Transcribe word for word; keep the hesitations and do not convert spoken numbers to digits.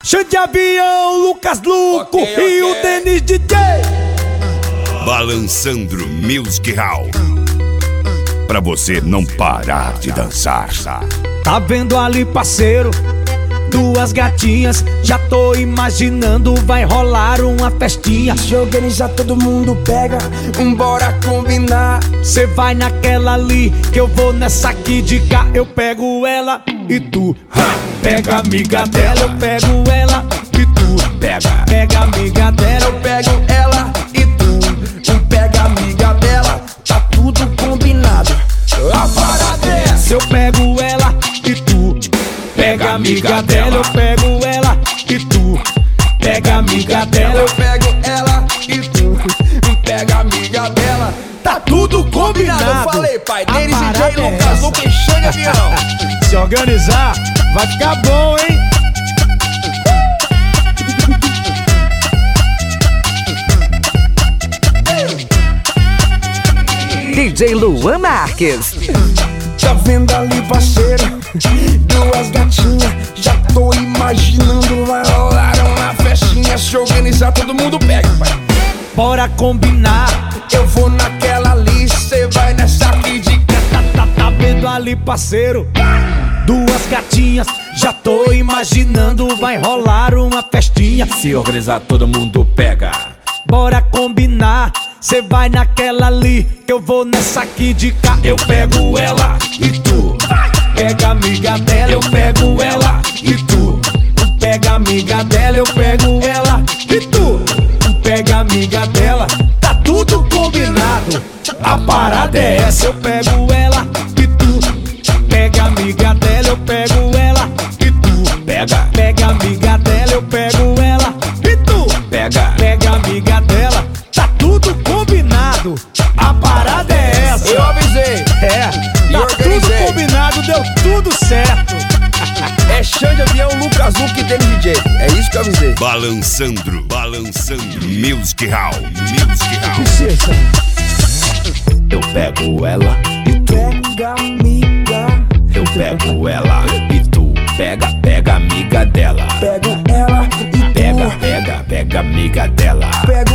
Xande Avião, Lucas Luco okay, okay. E o Denis D J. Balançando Music Hall, pra você não parar de dançar. Tá vendo ali, parceiro? Duas gatinhas, já tô imaginando, vai rolar uma festinha. Se organizar, todo mundo pega, bora combinar. Cê vai naquela ali, que eu vou nessa aqui de cá. Eu pego ela e tu pega a amiga dela. Eu pego ela e tu pega, pega a amiga dela. Eu pego ela e tu, tu pega a amiga dela. Tá tudo combinado, a parada é essa. Eu pego ela e tu pega a amiga dela. Eu pego ela e tu pega a amiga dela. Eu pego ela e tu pega a amiga dela. Tá tudo combinado, eu falei, pai. Denis D J, Lucas Luco e Xande Avião. Se organizar, vai ficar bom, hein? D J Luan Marques. Tá vendo ali, parceiro? Duas gatinhas, já tô imaginando, vai rolar uma festinha. Se organizar, todo mundo pega, pai. Bora combinar. Eu vou naquela ali, cê vai nessa aqui de cá. Tá, tá, tá vendo ali, parceiro? Duas gatinhas, já tô imaginando, vai rolar uma festinha. Se organizar, todo mundo pega. Bora combinar. Cê vai naquela ali, que eu vou nessa aqui de cá. Eu pego ela e tu pega a amiga dela. Eu pego ela e tu pega a amiga dela. Eu pego ela e tu pega a amiga dela. Tá tudo combinado, a parada é essa. Eu pego ela e tu pega a amiga dela. Eu pego ela e tu pega, pega a amiga dela. Eu pego ela e tu pega, pega a amiga dela. Tá tudo combinado, a parada é essa. Eu avisei. É, tá tudo combinado, deu tudo certo. É Xande Avião, Lucas Luco e Denis D J. É isso que eu avisei. Balançando, balançando Music Hall, Music Hall. Eu pego ela e tu pega amiga. Eu pego ela e tu pega, pega amiga dela. Pego ela e tu pega, pega, pega amiga dela. Pega